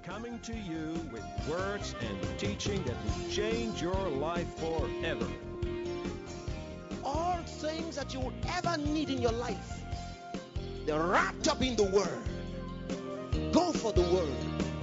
coming to you with words and teaching that will change your life forever. All things that you will ever need in your life, they're wrapped up in the Word. Go for the Word.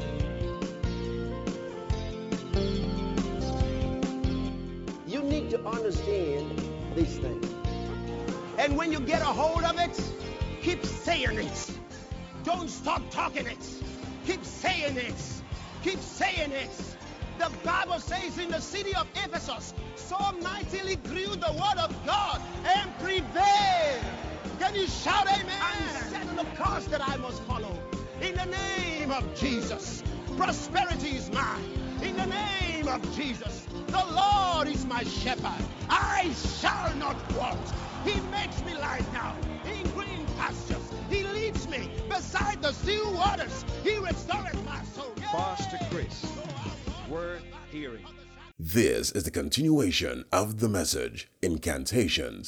You need to understand these things. And when you get a hold of it, keep saying it. Don't stop talking it. Keep saying it. Keep saying it. The Bible says in the city of Ephesus, so mightily grew the word of God and prevailed. Can you shout amen? I'm setting the course that I must follow. In the name of Jesus, prosperity is mine. In the name of Jesus, the Lord is my shepherd. I shall not want. He makes me lie down in green pastures. He leads me beside the still waters. He restoreth my soul. Pastor Chris, word hearing. This is the continuation of the message, Incantations.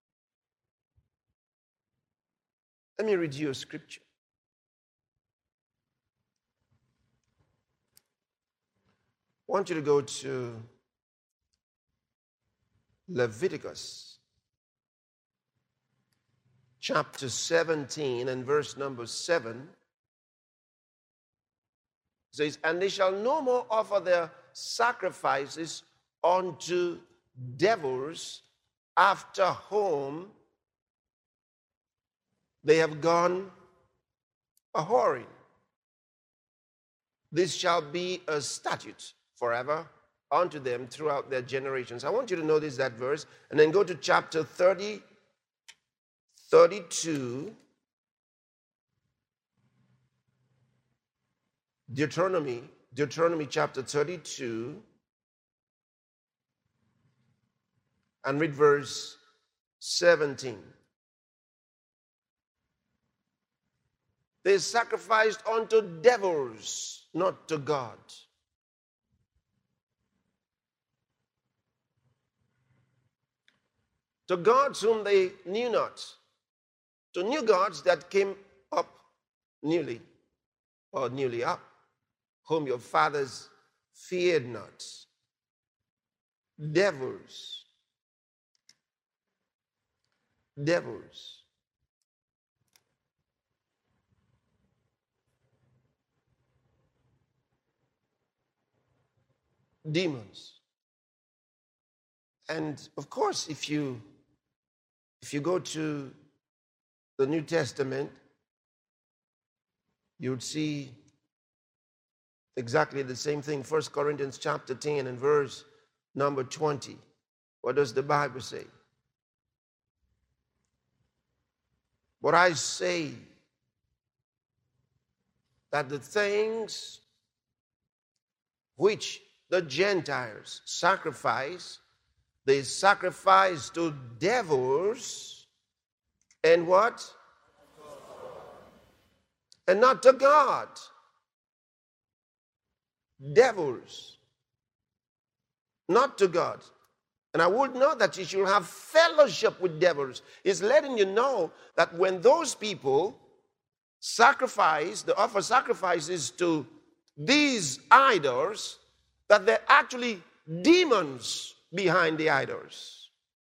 Let me read you a scripture. I want you to go to Leviticus chapter 17 and verse number 7. It says, and they shall no more offer their sacrifices unto devils, after whom they have gone a-whoring. This shall be a statute forever unto them throughout their generations. I want you to notice that verse, and then go to chapter 32, Deuteronomy chapter 32, and read verse 17. They sacrificed unto devils, not to God. To gods whom they knew not. To new gods that came up newly up, whom your fathers feared not. Devils. Demons. And of course, if you go to the New Testament, you would see exactly the same thing. 1 Corinthians chapter 10 and verse number 20. What does the Bible say? But I say that the things which the Gentiles sacrifice, they sacrifice to devils and what? And not to God. Devils. Not to God. And I would know that you should have fellowship with devils. It's letting you know that when those people sacrifice, they offer sacrifices to these idols, that they're actually demons behind the idols.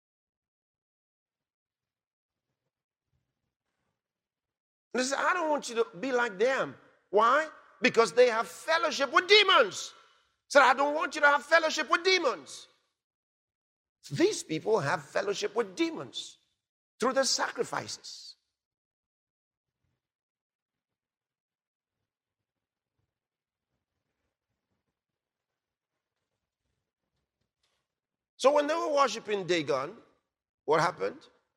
And they say, I don't want you to be like them. Why? Because they have fellowship with demons. So I don't want you to have fellowship with demons. These people have fellowship with demons through the sacrifices. So when they were worshiping Dagon, what happened?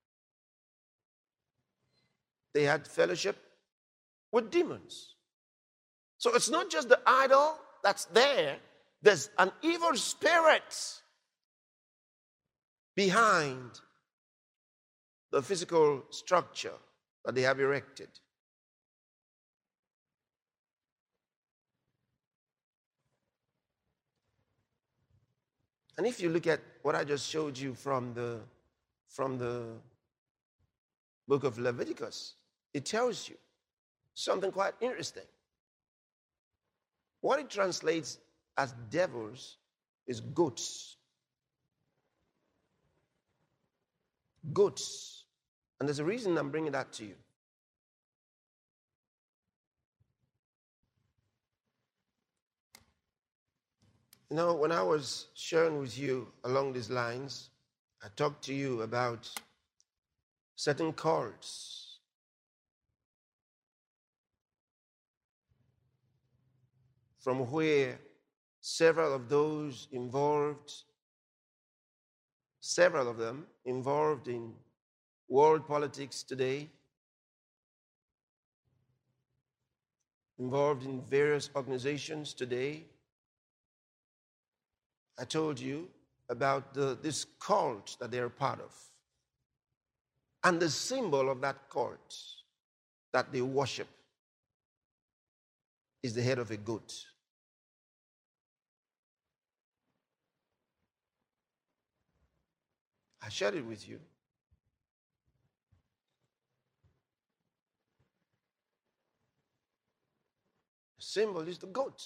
They had fellowship with demons. So it's not just the idol that's there. There's an evil spirit behind the physical structure that they have erected. And if you look at what I just showed you from the book of Leviticus, it tells you something quite interesting. What it translates as devils is goats. Goats. And there's a reason I'm bringing that to you. You know, when I was sharing with you along these lines, I talked to you about certain cults. From where several of them involved in world politics today, involved in various organizations today. I told you about this cult that they're part of. And the symbol of that cult that they worship is the head of a goat. I shared it with you. The symbol is the goat.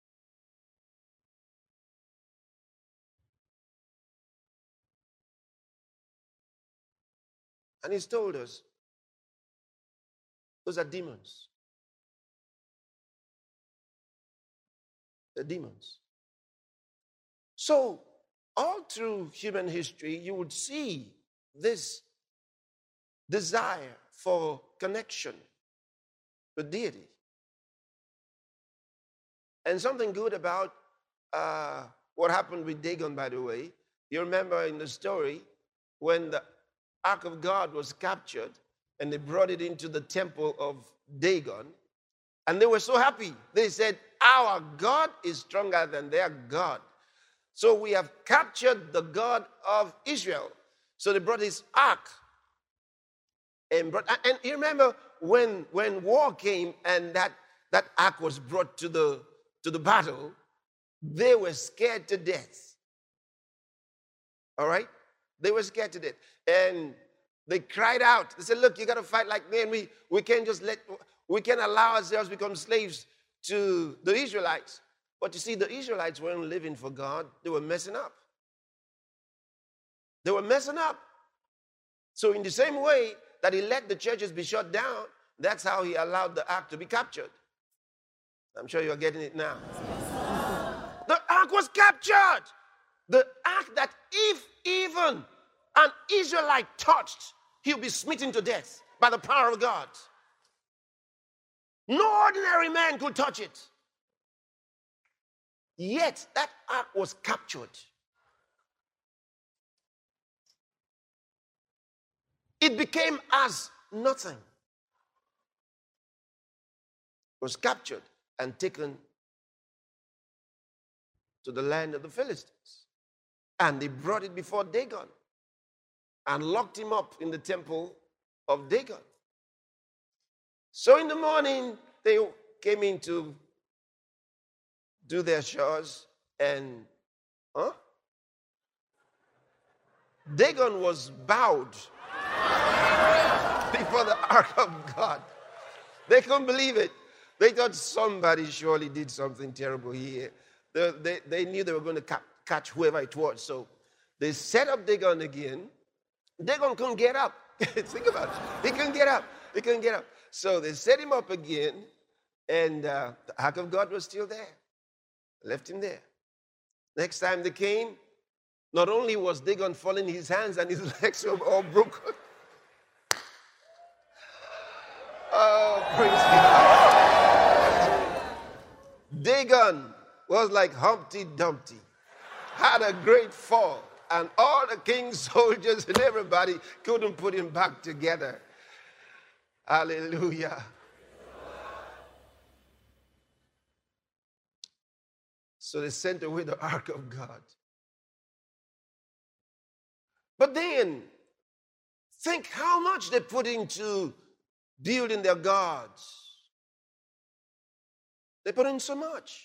And he's told us those are demons. They're demons. So, all through human history, you would see this desire for connection with deity. And something good about what happened with Dagon, by the way. You remember in the story when the Ark of God was captured and they brought it into the temple of Dagon, and they were so happy. They said, our God is stronger than their God. So we have captured the God of Israel. So they brought his ark. And you remember when war came and that ark was brought to the battle, they were scared to death. All right? They were scared to death. And they cried out. They said, look, you got to fight like me, and we can't allow ourselves to become slaves to the Israelites. But you see, the Israelites weren't living for God. They were messing up. They were messing up. So in the same way that he let the churches be shut down, that's how he allowed the ark to be captured. I'm sure you're getting it now. The ark was captured. The ark that if even an Israelite touched, he'll be smitten to death by the power of God. No ordinary man could touch it. Yet that ark was captured. It became as nothing. It was captured and taken to the land of the Philistines. And they brought it before Dagon and locked him up in the temple of Dagon. So in the morning, they came in to do their chores, and Dagon was bowed before the ark of God. They couldn't believe it. They thought somebody surely did something terrible here. They knew they were going to catch whoever it was. So they set up Dagon again. Dagon couldn't get up. Think about it. He couldn't get up. He couldn't get up. So they set him up again, and the ark of God was still there. Left him there. Next time they came, not only was Dagon falling, his hands and his legs were all broken. Oh, praise God. Dagon was like Humpty Dumpty, had a great fall, and all the king's soldiers and everybody couldn't put him back together. Hallelujah. So they sent away the ark of God. But then, think how much they put into building their gods. They put in so much.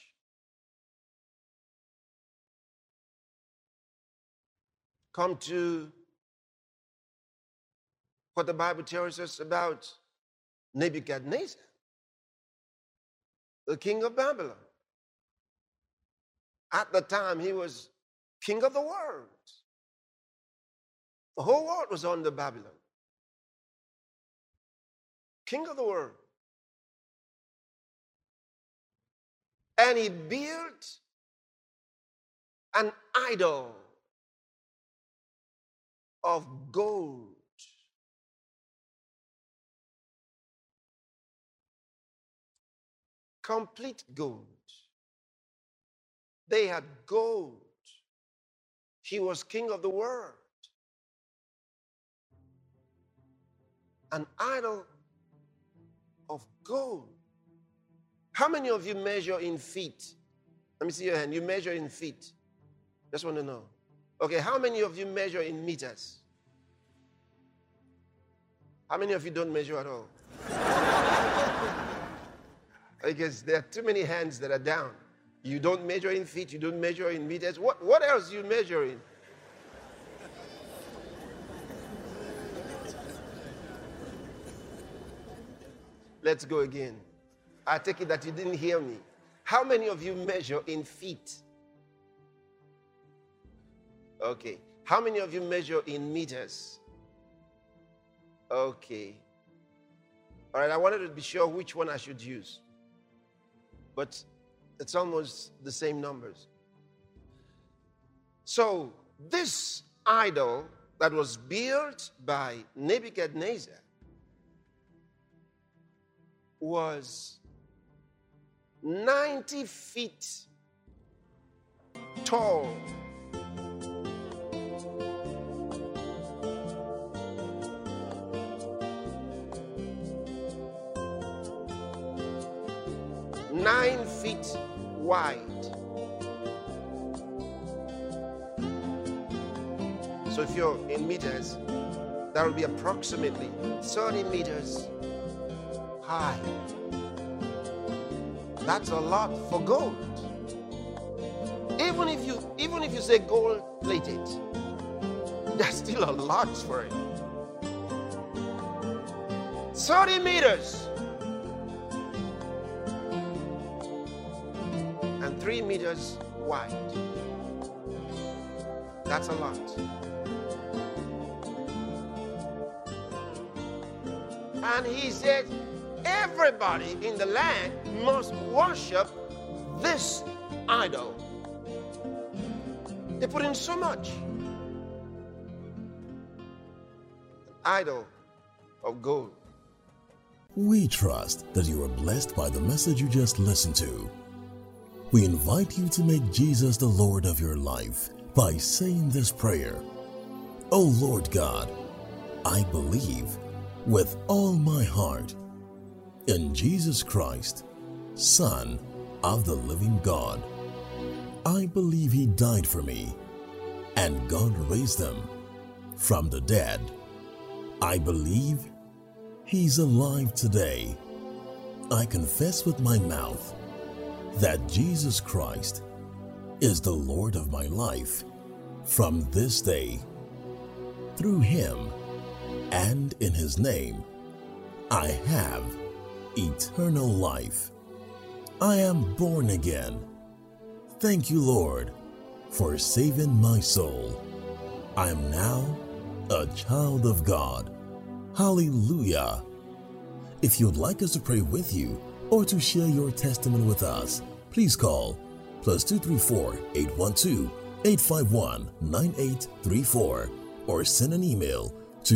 Come to what the Bible tells us about Nebuchadnezzar, the king of Babylon. At the time, he was king of the world. The whole world was under Babylon. King of the world. And he built an idol of gold. Complete gold. They had gold. He was king of the world. An idol of gold. How many of you measure in feet? Let me see your hand. You measure in feet. Just want to know. Okay, how many of you measure in meters? How many of you don't measure at all? Because there are too many hands that are down. You don't measure in feet, you don't measure in meters. What else do you measure in? Let's go again. I take it that you didn't hear me. How many of you measure in feet? Okay. How many of you measure in meters? Okay. All right, I wanted to be sure which one I should use. But it's almost the same numbers. So, this idol that was built by Nebuchadnezzar was 90 feet tall. Nine feet wide. So if you're in meters, that will be approximately 30 meters high. That's a lot for gold. Even if you say gold plated, that's still a lot for it. 30 meters. And 3 meters wide. That's a lot. And he said, everybody in the land must worship this idol. They put in so much. An idol of gold. We trust that you are blessed by the message you just listened to. We invite you to make Jesus the Lord of your life by saying this prayer. O Lord God, I believe with all my heart in Jesus Christ, Son of the living God. I believe He died for me and God raised Him from the dead. I believe He's alive today. I confess with my mouth that Jesus Christ is the Lord of my life from this day. Through Him and in His name, I have eternal life. I am born again. Thank you, Lord, for saving my soul. I am now a child of God. Hallelujah. If you'd like us to pray with you or to share your testimony with us, please call +234 812 851 9834 or send an email to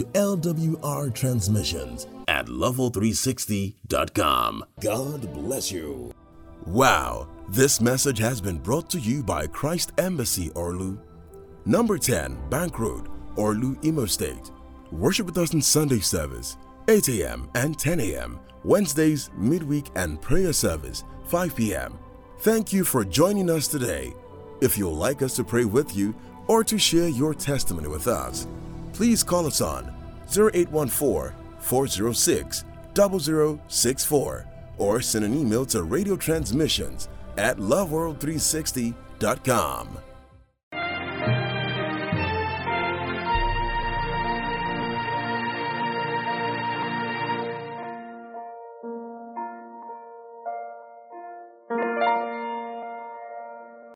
lwrtransmissions@level360.com. God bless you. Wow, this message has been brought to you by Christ Embassy Orlu, number 10 Bank Road, Orlu, Imo State. Worship with us in Sunday service, 8 a.m. and 10 a.m., Wednesdays, midweek, and prayer service, 5 p.m. Thank you for joining us today. If you'd like us to pray with you or to share your testimony with us, please call us on 0814-406-0064 or send an email to radiotransmissions@loveworld360.com.